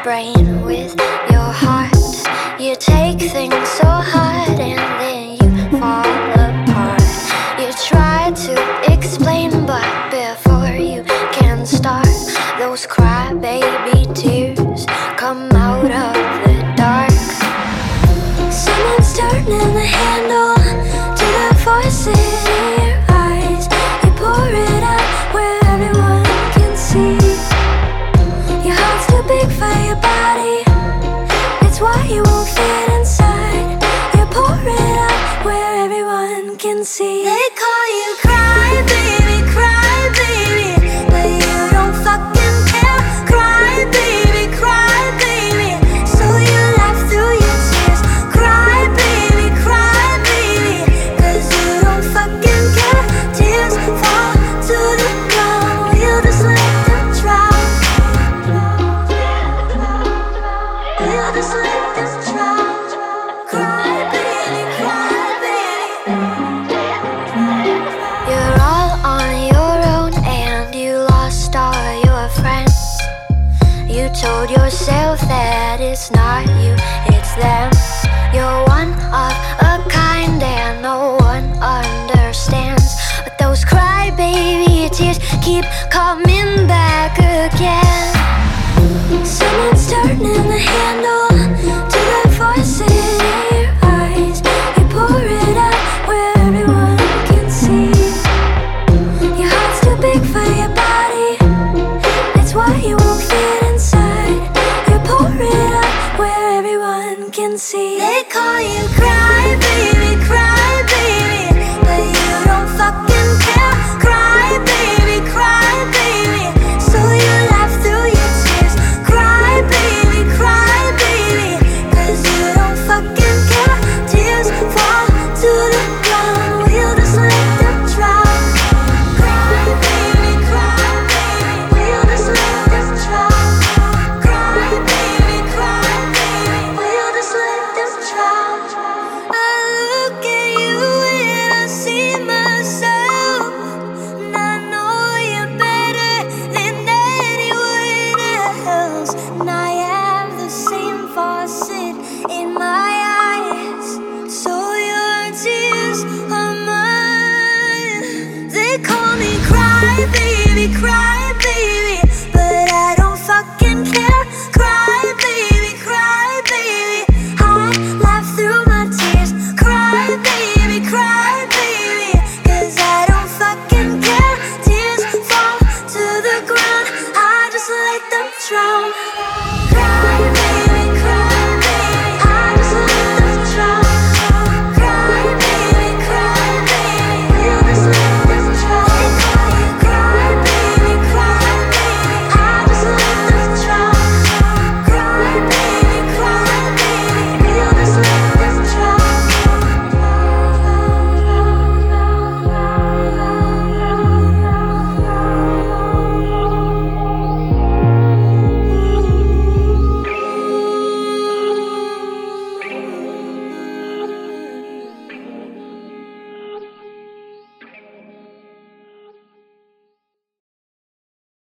brain with your heart. You take things so hard and then you fall apart. You try to explain, but before you can start, those crybaby tears come out of the dark. Someone's turning the handle to the voices in your eyes. You pour it out where everyone can see. Your heart's too big for your body, it's why you won't fit inside. You pour it out where everyone can see. They call you cry baby, but you don't fucking care. Cry baby, so you laugh through your tears. Cry baby, cause you don't fucking care. Tears fall to the ground, we'll just let them drown. We'll just let them drown. Cry baby. You're all on your own and you lost all your friends. You told yourself that it's not you, it's them. You're one of a kind and no one understands. But those crybaby tears keep coming back again.